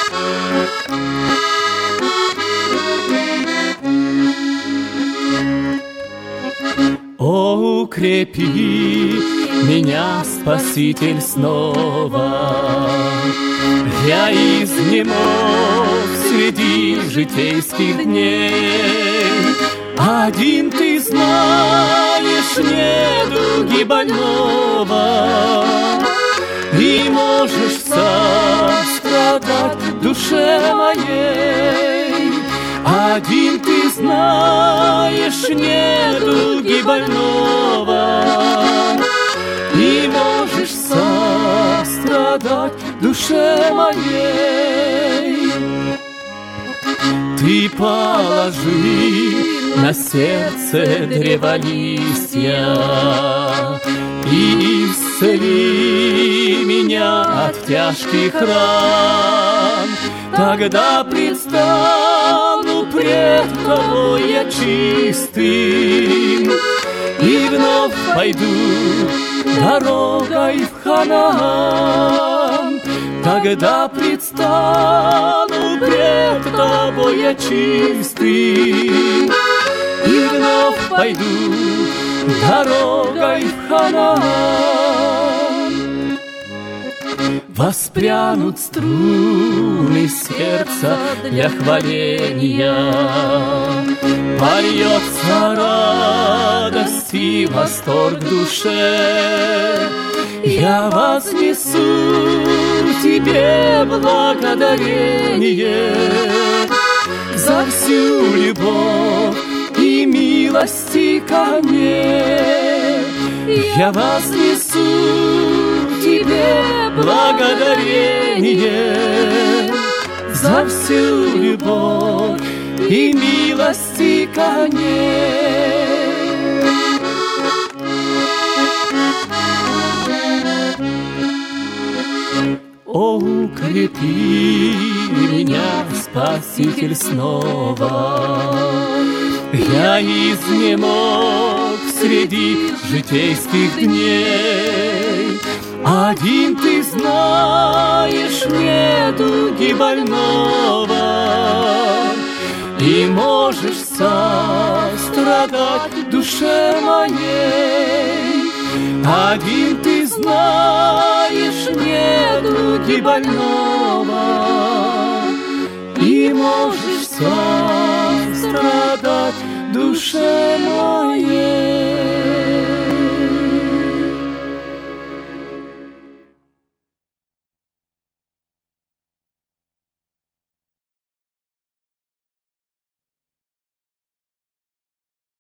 О, укрепи меня, Спаситель, снова. Я изнемог среди житейских дней. Один ты знаешь недуги больного, и можешь сострадать душе моей. Один ты знаешь недуги больного, и можешь сострадать душе моей. Ты положи на сердце древолистья и исцели меня от тяжких ран. Тогда предстану пред тобой я чистым и вновь пойду дорогой в Ханаан. Тогда предстану пред тобой я чистым и вновь пойду дорогой в Ханаан. Воспрянут струны сердца для хваления, польется радость и восторг в душе. Я вознесу тебе благодарение за всю любовь и милости ко мне. Я вознесу тебе благодарение за всю любовь и милости ко мне. О, укрепи меня, Спаситель, снова. Я изнемог среди житейских дней. Один ты знаешь недуги больного, и можешь сострадать душе моей. Один ты знаешь недуги больного, и можешь сострадать душе моей.